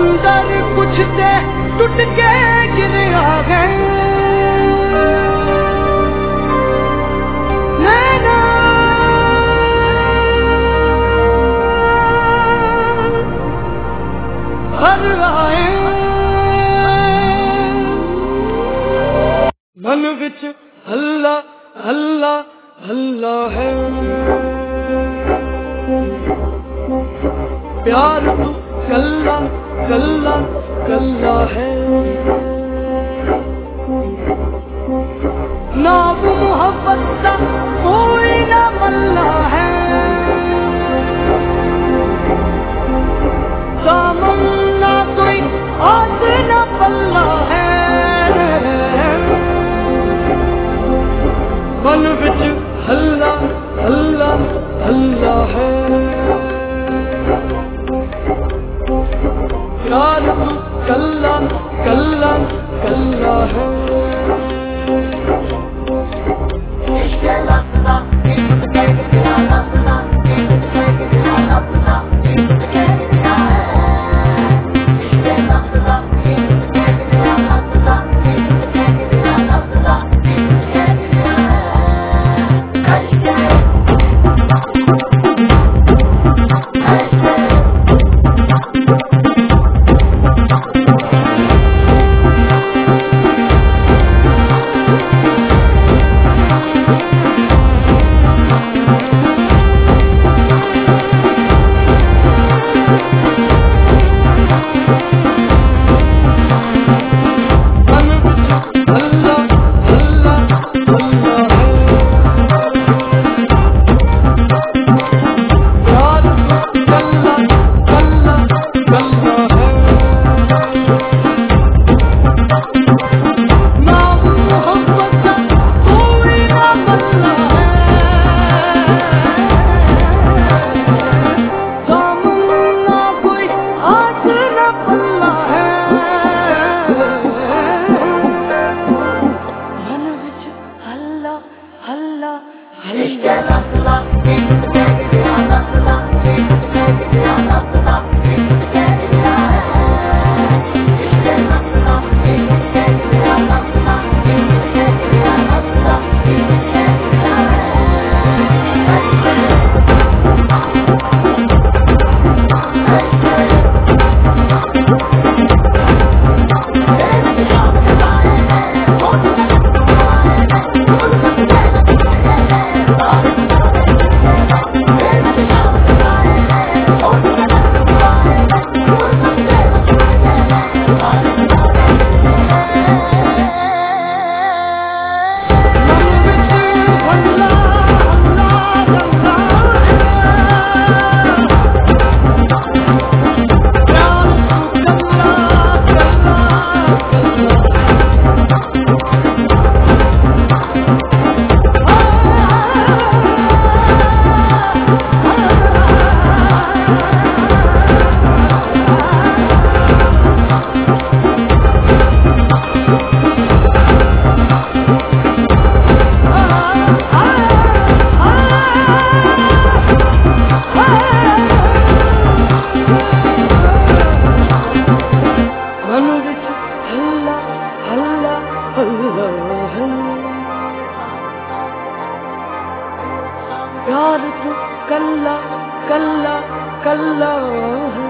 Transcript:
अंदर कुछ दे टूट के गिर आ गए नैना भर आए मन विच हल्ला हल्ला हल्ला है प्यार तू कल्ला कल्ला कल्ला है ना वो मोहब्बत दा कोई ना मल्ला है दामन ना कोई हाथ ना पल्ला है मन विच हल्ला हल्ला हल्ला है प्यार तू कल्ला कल्ला कल्ला है प्यार तू कल्ला कल्ला कल्ला